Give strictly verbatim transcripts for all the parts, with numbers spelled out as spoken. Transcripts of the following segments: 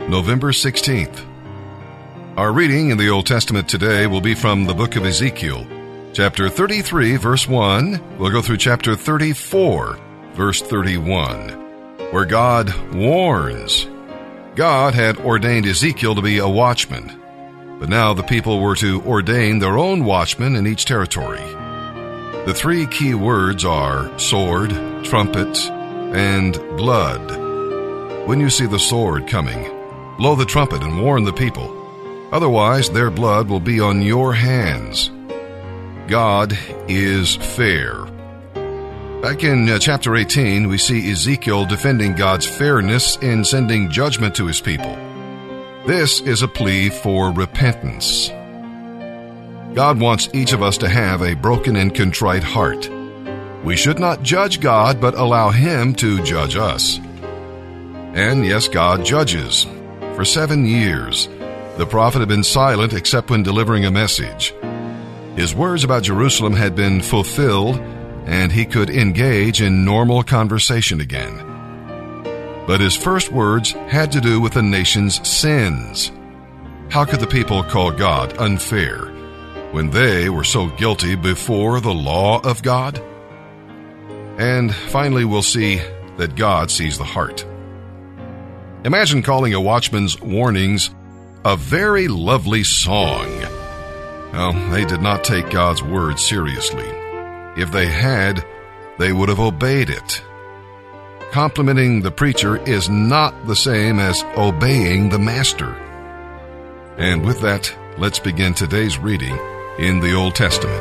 November sixteenth. Our reading in the Old Testament today will be from the book of Ezekiel, chapter thirty-three, verse one. We'll go through chapter thirty-four, verse thirty-one, where God warns. God had ordained Ezekiel to be a watchman, but now the people were to ordain their own watchman in each territory. The three key words are sword, trumpet, and blood. When you see the sword coming, blow the trumpet and warn the people. Otherwise, their blood will be on your hands. God is fair. Back in uh, chapter eighteen, we see Ezekiel defending God's fairness in sending judgment to his people. This is a plea for repentance. God wants each of us to have a broken and contrite heart. We should not judge God, but allow Him to judge us. And yes, God judges. For seven years, the prophet had been silent except when delivering a message. His words about Jerusalem had been fulfilled, and he could engage in normal conversation again. But his first words had to do with the nation's sins. How could the people call God unfair when they were so guilty before the law of God? And finally, we'll see that God sees the heart. Imagine calling a watchman's warnings a very lovely song. Well, they did not take God's word seriously. If they had, they would have obeyed it. Complimenting the preacher is not the same as obeying the master. And with that, let's begin today's reading in the Old Testament.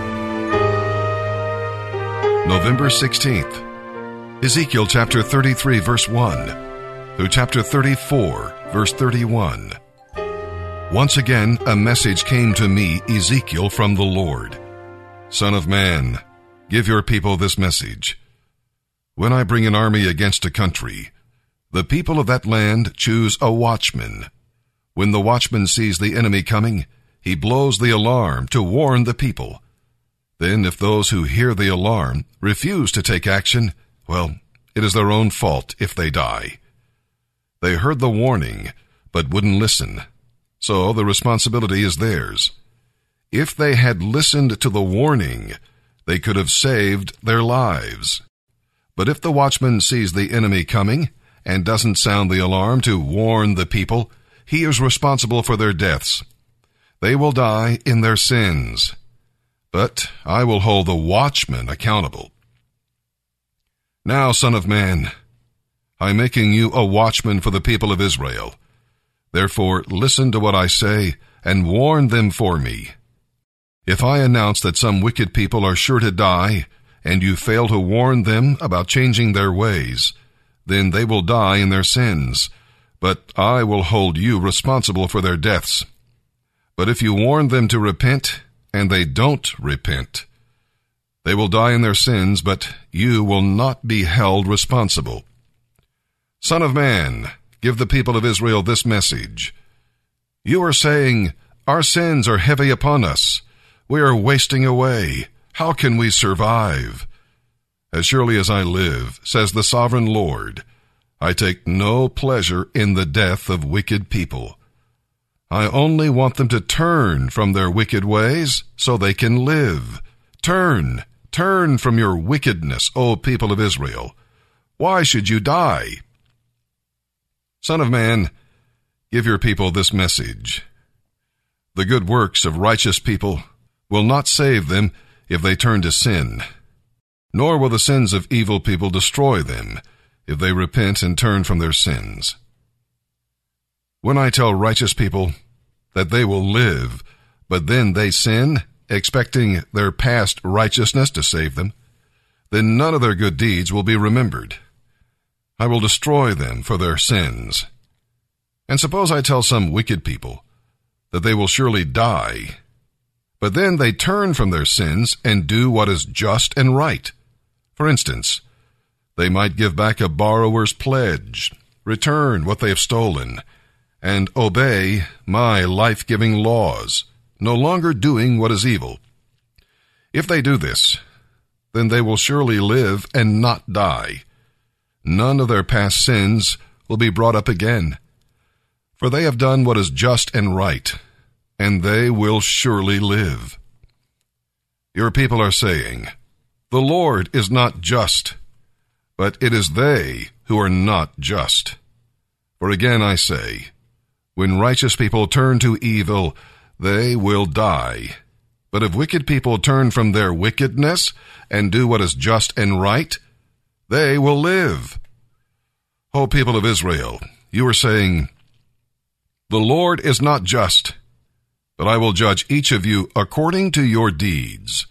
November sixteenth. Ezekiel chapter thirty-three, verse one. Through chapter thirty-four, verse thirty-one. Once again, a message came to me, Ezekiel, from the Lord. Son of man, give your people this message. When I bring an army against a country, the people of that land choose a watchman. When the watchman sees the enemy coming, he blows the alarm to warn the people. Then, if those who hear the alarm refuse to take action, well, it is their own fault if they die. They heard the warning, but wouldn't listen. So the responsibility is theirs. If they had listened to the warning, they could have saved their lives. But if the watchman sees the enemy coming and doesn't sound the alarm to warn the people, he is responsible for their deaths. They will die in their sins. But I will hold the watchman accountable. Now, son of man, I'm making you a watchman for the people of Israel. Therefore, listen to what I say and warn them for me. If I announce that some wicked people are sure to die, and you fail to warn them about changing their ways, then they will die in their sins, but I will hold you responsible for their deaths. But if you warn them to repent, and they don't repent, they will die in their sins, but you will not be held responsible. Son of man, give the people of Israel this message. You are saying, our sins are heavy upon us. We are wasting away. How can we survive? As surely as I live, says the sovereign Lord, I take no pleasure in the death of wicked people. I only want them to turn from their wicked ways so they can live. Turn, turn from your wickedness, O people of Israel. Why should you die? Son of man, give your people this message. The good works of righteous people will not save them if they turn to sin, nor will the sins of evil people destroy them if they repent and turn from their sins. When I tell righteous people that they will live, but then they sin, expecting their past righteousness to save them, then none of their good deeds will be remembered. I will destroy them for their sins. And suppose I tell some wicked people that they will surely die, but then they turn from their sins and do what is just and right. For instance, they might give back a borrower's pledge, return what they have stolen, and obey my life-giving laws, no longer doing what is evil. If they do this, then they will surely live and not die. None of their past sins will be brought up again. for they have done what is just and right, and they will surely live. Your people are saying, "The Lord is not just," but it is they who are not just. For again I say, when righteous people turn to evil, they will die. But if wicked people turn from their wickedness and do what is just and right, they will live. O people of Israel, you are saying, "The Lord is not just, but I will judge each of you according to your deeds."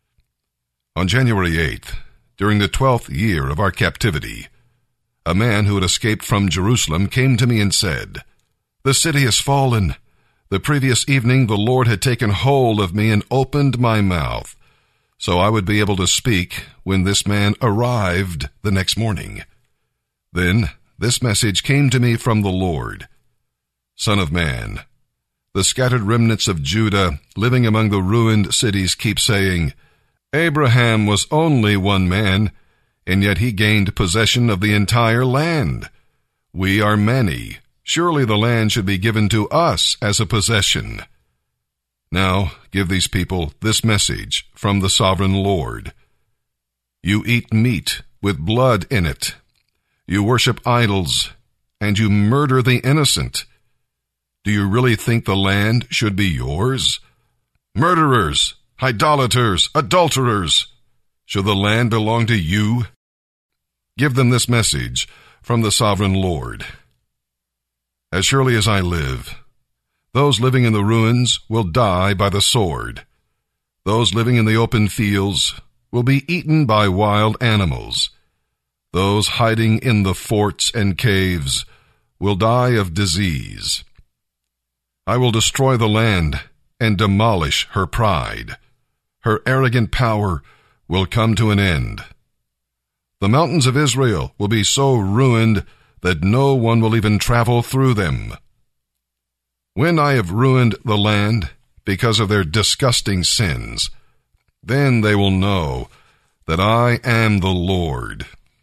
On January eighth, during the twelfth year of our captivity, a man who had escaped from Jerusalem came to me and said, "The city has fallen. The previous evening the Lord had taken hold of me and opened my mouth, so I would be able to speak when this man arrived the next morning. Then this message came to me from the Lord. Son of man, the scattered remnants of Judah living among the ruined cities keep saying, 'Abraham was only one man, and yet he gained possession of the entire land. We are many. Surely the land should be given to us as a possession.' Now give these people this message from the sovereign Lord. You eat meat with blood in it. You worship idols, and you murder the innocent. Do you really think the land should be yours? Murderers, idolaters, adulterers, should the land belong to you? Give them this message from the sovereign Lord. As surely as I live, those living in the ruins will die by the sword. Those living in the open fields will be eaten by wild animals. Those hiding in the forts and caves will die of disease. I will destroy the land and demolish her pride. Her arrogant power will come to an end. The mountains of Israel will be so ruined that no one will even travel through them. When I have ruined the land because of their disgusting sins, then they will know that I am the Lord.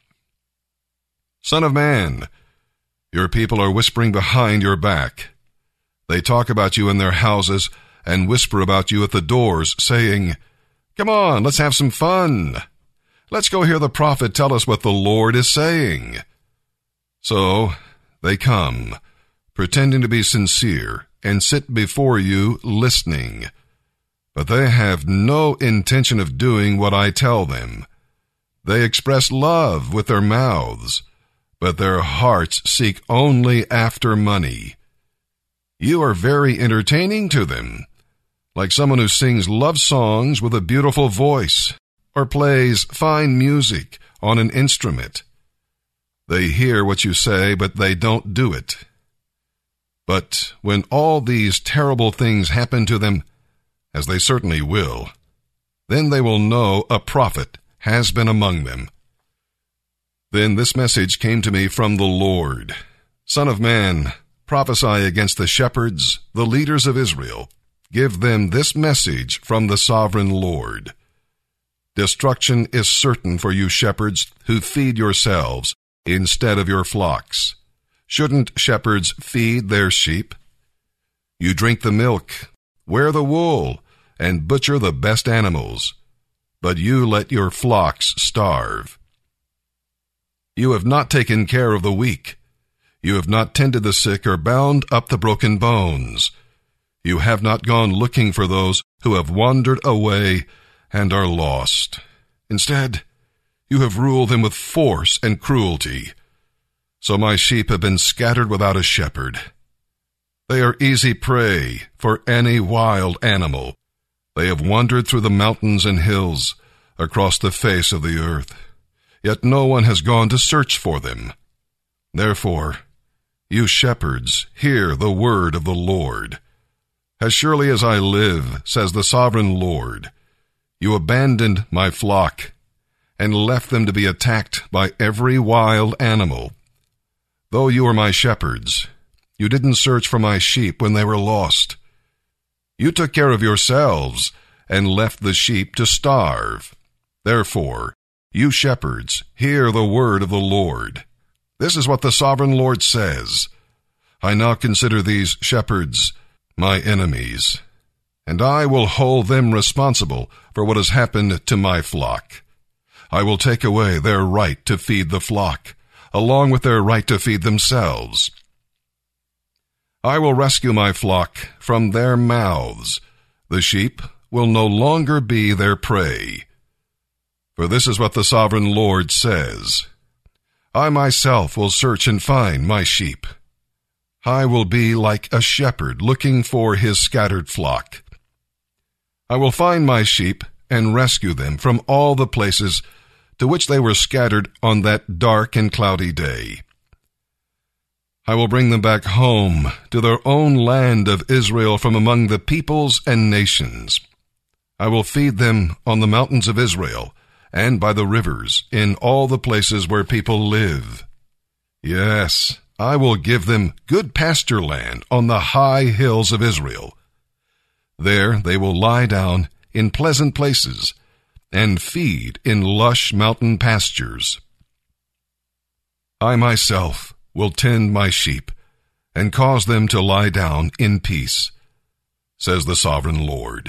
Son of man, your people are whispering behind your back. They talk about you in their houses and whisper about you at the doors, saying, "Come on, let's have some fun. Let's go hear the prophet tell us what the Lord is saying." So they come, pretending to be sincere, and sit before you listening. But they have no intention of doing what I tell them. They express love with their mouths, but their hearts seek only after money. You are very entertaining to them, like someone who sings love songs with a beautiful voice, or plays fine music on an instrument. They hear what you say, but they don't do it. But when all these terrible things happen to them, as they certainly will, then they will know a prophet has been among them. Then this message came to me from the Lord. Son of man, prophesy against the shepherds, the leaders of Israel. Give them this message from the sovereign Lord. Destruction is certain for you shepherds who feed yourselves instead of your flocks. Shouldn't shepherds feed their sheep? You drink the milk, wear the wool, and butcher the best animals, but you let your flocks starve. You have not taken care of the weak. You have not tended the sick or bound up the broken bones. You have not gone looking for those who have wandered away and are lost. Instead, you have ruled them with force and cruelty. So my sheep have been scattered without a shepherd. They are easy prey for any wild animal. They have wandered through the mountains and hills across the face of the earth, yet no one has gone to search for them. Therefore, you shepherds, hear the word of the Lord. As surely as I live, says the sovereign Lord, you abandoned my flock and left them to be attacked by every wild animal. Though you are my shepherds, you didn't search for my sheep when they were lost. You took care of yourselves and left the sheep to starve. Therefore, you shepherds, hear the word of the Lord. This is what the sovereign Lord says. I now consider these shepherds my enemies, and I will hold them responsible for what has happened to my flock. I will take away their right to feed the flock, along with their right to feed themselves. I will rescue my flock from their mouths. The sheep will no longer be their prey. For this is what the sovereign Lord says: I myself will search and find my sheep. I will be like a shepherd looking for his scattered flock. I will find my sheep and rescue them from all the places to which they were scattered on that dark and cloudy day. I will bring them back home to their own land of Israel from among the peoples and nations. I will feed them on the mountains of Israel and by the rivers in all the places where people live. Yes, I will give them good pasture land on the high hills of Israel. There they will lie down in pleasant places and feed in lush mountain pastures. I myself will tend my sheep and cause them to lie down in peace, says the sovereign Lord.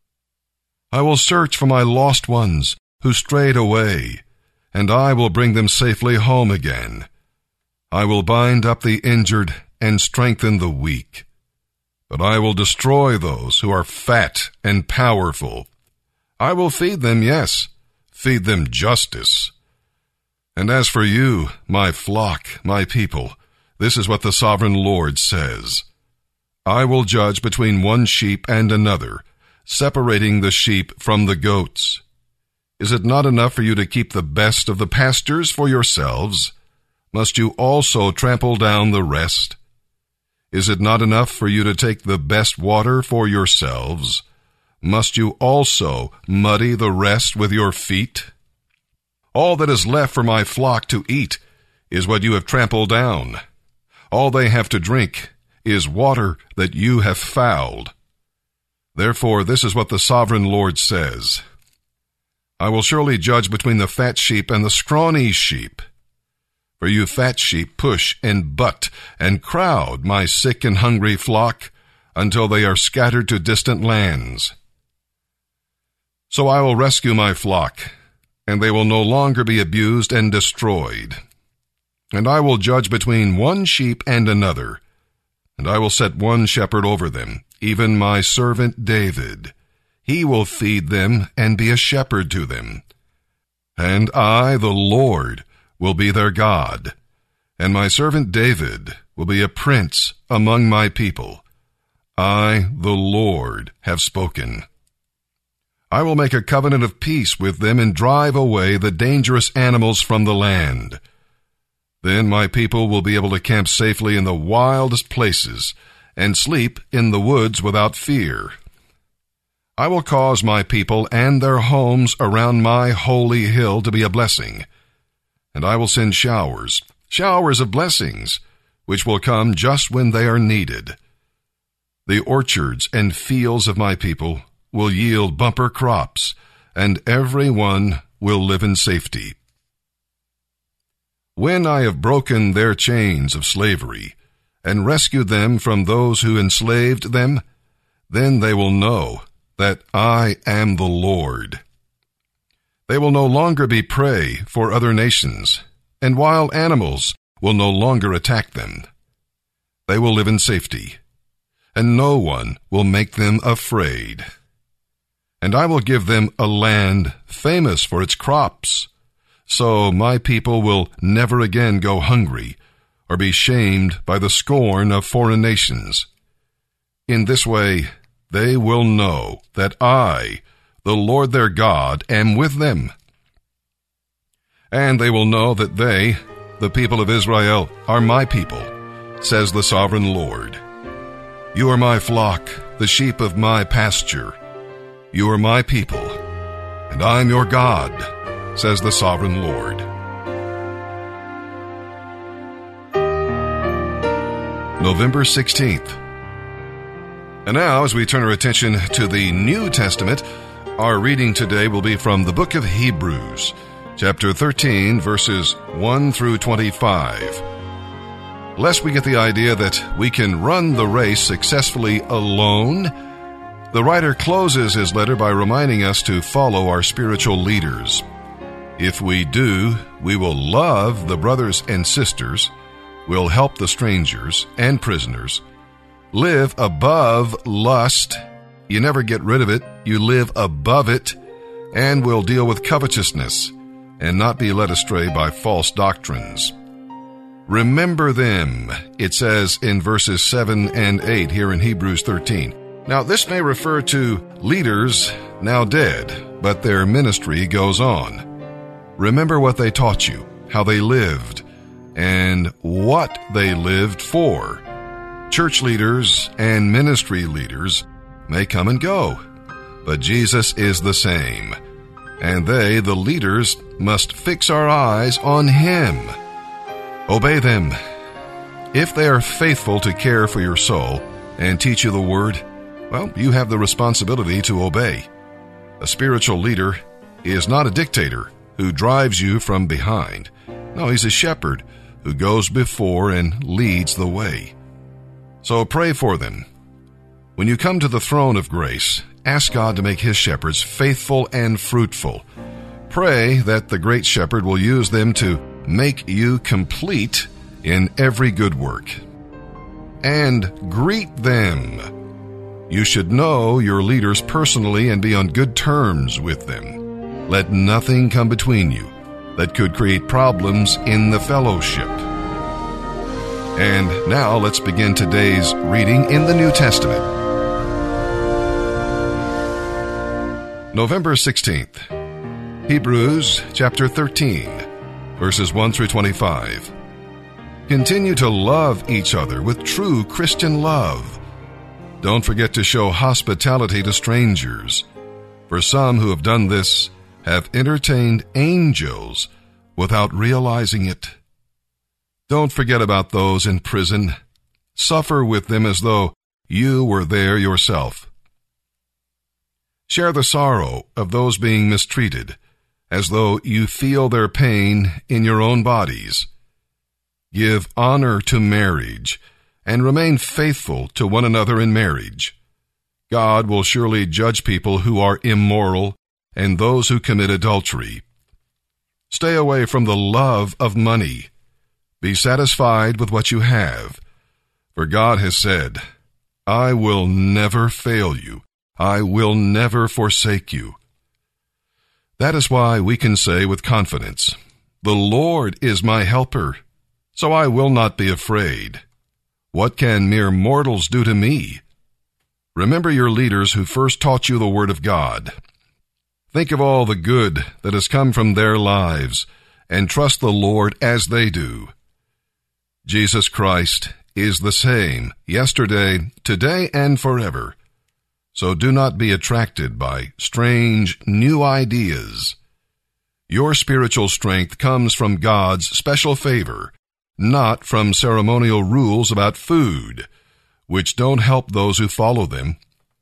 I will search for my lost ones who strayed away, and I will bring them safely home again. I will bind up the injured and strengthen the weak, but I will destroy those who are fat and powerful. I will feed them, yes, feed them justice. And as for you, my flock, my people, this is what the sovereign Lord says: I will judge between one sheep and another, separating the sheep from the goats. Is it not enough for you to keep the best of the pastures for yourselves? Must you also trample down the rest? Is it not enough for you to take the best water for yourselves? Must you also muddy the rest with your feet? All that is left for my flock to eat is what you have trampled down. All they have to drink is water that you have fouled. Therefore, this is what the sovereign Lord says: I will surely judge between the fat sheep and the scrawny sheep. For you fat sheep push and butt and crowd my sick and hungry flock until they are scattered to distant lands. So I will rescue my flock, and they will no longer be abused and destroyed. And I will judge between one sheep and another, and I will set one shepherd over them, even my servant David. He will feed them and be a shepherd to them. And I, the Lord, will be their God, and my servant David will be a prince among my people. I, the Lord, have spoken. I will make a covenant of peace with them and drive away the dangerous animals from the land. Then my people will be able to camp safely in the wildest places and sleep in the woods without fear. I will cause my people and their homes around my holy hill to be a blessing, and I will send showers, showers of blessings, which will come just when they are needed. The orchards and fields of my people will yield bumper crops, and every one will live in safety. When I have broken their chains of slavery and rescued them from those who enslaved them, then they will know that I am the Lord. They will no longer be prey for other nations, and wild animals will no longer attack them. They will live in safety, and no one will make them afraid. And I will give them a land famous for its crops, so my people will never again go hungry or be shamed by the scorn of foreign nations. In this way, they will know that I, the Lord their God, am with them. And they will know that they, the people of Israel, are my people, says the sovereign Lord. You are my flock, the sheep of my pasture. You are my people, and I am your God, says the sovereign Lord. November sixteenth. And now, as we turn our attention to the New Testament, our reading today will be from the book of Hebrews, chapter thirteen, verses one through twenty-five. Lest we get the idea that we can run the race successfully alone, the writer closes his letter by reminding us to follow our spiritual leaders. If we do, we will love the brothers and sisters, will help the strangers and prisoners, live above lust. You never get rid of it, you live above it, and will deal with covetousness and not be led astray by false doctrines. Remember them, it says in verses seven and eight here in Hebrews thirteen. Now, this may refer to leaders now dead, but their ministry goes on. Remember what they taught you, how they lived, and what they lived for. Church leaders and ministry leaders may come and go, but Jesus is the same, and they, the leaders, must fix our eyes on Him. Obey them. If they are faithful to care for your soul and teach you the Word, well, you have the responsibility to obey. A spiritual leader is not a dictator who drives you from behind. No, he's a shepherd who goes before and leads the way. So pray for them. When you come to the throne of grace, ask God to make His shepherds faithful and fruitful. Pray that the great shepherd will use them to make you complete in every good work. And greet them. You should know your leaders personally and be on good terms with them. Let nothing come between you that could create problems in the fellowship. And now let's begin today's reading in the New Testament. November sixteenth, Hebrews chapter thirteen, verses one through twenty-five. Continue to love each other with true Christian love. Don't forget to show hospitality to strangers, for some who have done this have entertained angels without realizing it. Don't forget about those in prison. Suffer with them as though you were there yourself. Share the sorrow of those being mistreated, as though you feel their pain in your own bodies. Give honor to marriage, and remain faithful to one another in marriage. God will surely judge people who are immoral and those who commit adultery. Stay away from the love of money. Be satisfied with what you have, for God has said, I will never fail you. I will never forsake you. That is why we can say with confidence, the Lord is my helper, so I will not be afraid. What can mere mortals do to me? Remember your leaders who first taught you the Word of God. Think of all the good that has come from their lives, and trust the Lord as they do. Jesus Christ is the same yesterday, today, and forever. So do not be attracted by strange, new ideas. Your spiritual strength comes from God's special favor, not from ceremonial rules about food, which don't help those who follow them.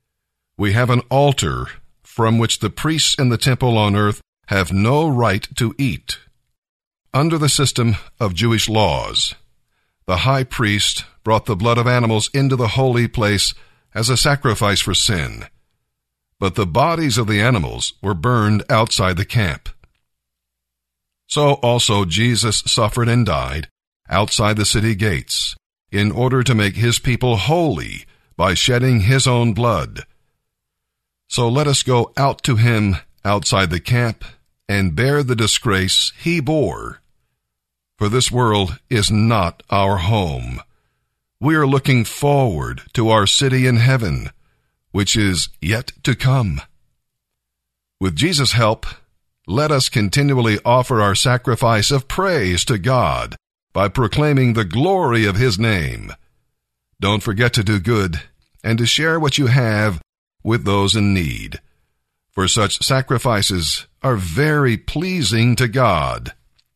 We have an altar from which the priests in the temple on earth have no right to eat. Under the system of Jewish laws, the high priest brought the blood of animals into the holy place as a sacrifice for sin, but the bodies of the animals were burned outside the camp. So also Jesus suffered and died outside the city gates, in order to make His people holy by shedding His own blood. So let us go out to Him outside the camp and bear the disgrace He bore. For this world is not our home. We are looking forward to our city in heaven, which is yet to come. With Jesus' help, let us continually offer our sacrifice of praise to God by proclaiming the glory of His name. Don't forget to do good and to share what you have with those in need, for such sacrifices are very pleasing to God.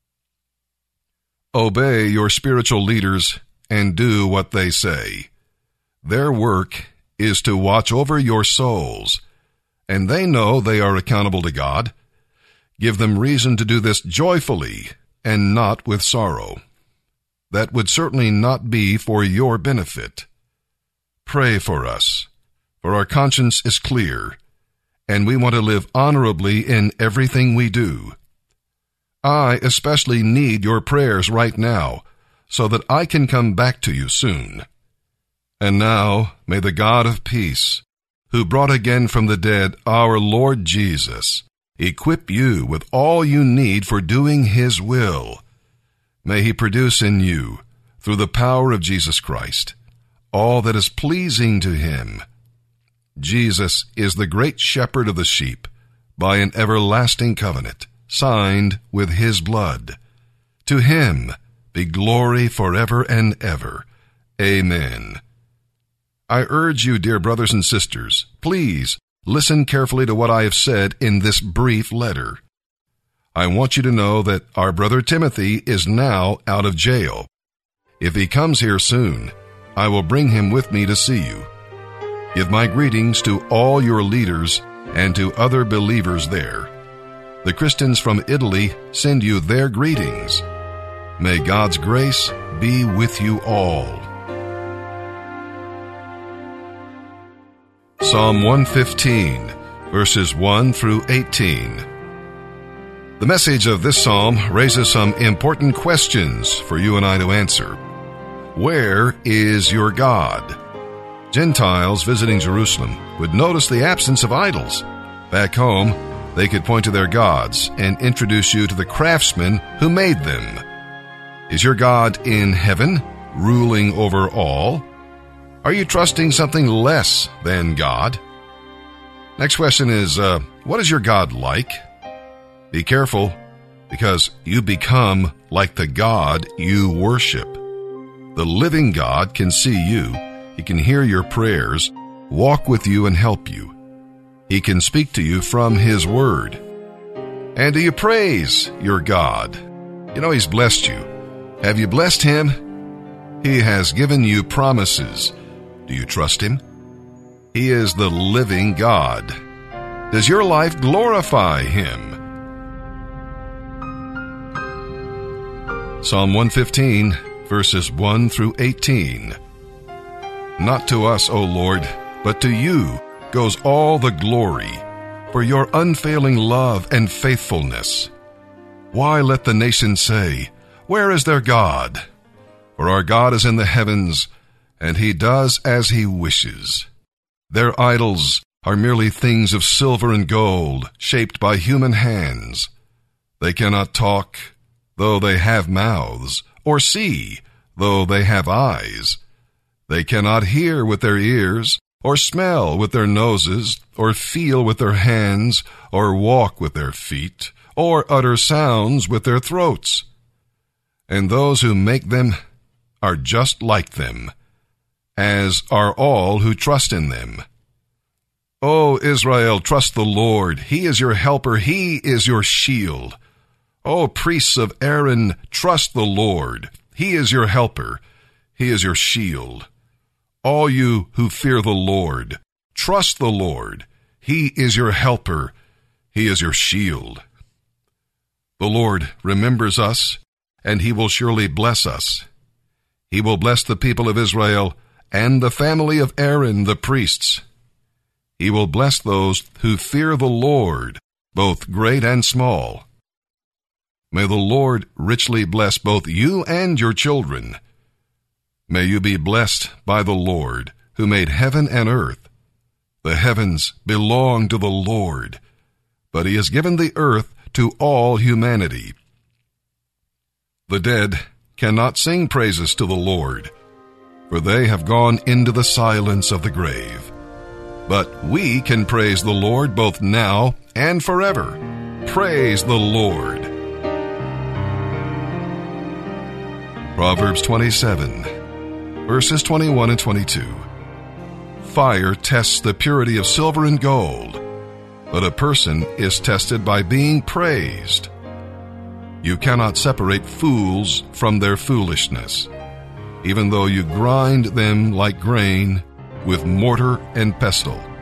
Obey your spiritual leaders and do what they say. Their work is to watch over your souls, and they know they are accountable to God. Give them reason to do this joyfully and not with sorrow. that would certainly not be for your benefit. Pray for us, for our conscience is clear, and we want to live honorably in everything we do. I especially need your prayers right now, so that I can come back to you soon. And now, may the God of peace, who brought again from the dead our Lord Jesus, equip you with all you need for doing His will. May He produce in you, through the power of Jesus Christ, all that is pleasing to Him. Jesus is the great shepherd of the sheep, by an everlasting covenant, signed with His blood. To Him be glory forever and ever. Amen. I urge you, dear brothers and sisters, please listen carefully to what I have said in this brief letter. I want you to know that our brother Timothy is now out of jail. If he comes here soon, I will bring him with me to see you. Give my greetings to all your leaders and to other believers there. The Christians from Italy send you their greetings. May God's grace be with you all. Psalm one fifteen, verses one through eighteen. The message of this psalm raises some important questions for you and I to answer. Where is your God? Gentiles visiting Jerusalem would notice the absence of idols. Back home, they could point to their gods and introduce you to the craftsman who made them. Is your God in heaven, ruling over all? Are you trusting something less than God? Next question is, uh, what is your God like? Be careful, because you become like the God you worship. The living God can see you. He can hear your prayers, walk with you, and help you. He can speak to you from His Word. And do you praise your God? You know He's blessed you. Have you blessed Him? He has given you promises. Do you trust Him? He is the living God. Does your life glorify Him? Psalm one fifteen, verses one through eighteen. Not to us, O Lord, but to you goes all the glory, for your unfailing love and faithfulness. Why let the nations say, where is their God? For our God is in the heavens, and He does as He wishes. Their idols are merely things of silver and gold, shaped by human hands. They cannot talk, though they have mouths, or see, though they have eyes. They cannot hear with their ears, or smell with their noses, or feel with their hands, or walk with their feet, or utter sounds with their throats. And those who make them are just like them, as are all who trust in them. O Israel, trust the Lord. He is your helper. He is your shield. O priests of Aaron, trust the Lord. He is your helper. He is your shield. All you who fear the Lord, trust the Lord. He is your helper. He is your shield. The Lord remembers us, and He will surely bless us. He will bless the people of Israel and the family of Aaron the priests. He will bless those who fear the Lord, both great and small. May the Lord richly bless both you and your children. May you be blessed by the Lord, who made heaven and earth. The heavens belong to the Lord, but He has given the earth to all humanity. The dead cannot sing praises to the Lord, for they have gone into the silence of the grave. But we can praise the Lord both now and forever. Praise the Lord. Proverbs twenty-seven, verses twenty-one and twenty-two. Fire tests the purity of silver and gold, but a person is tested by being praised. You cannot separate fools from their foolishness, even though you grind them like grain with mortar and pestle.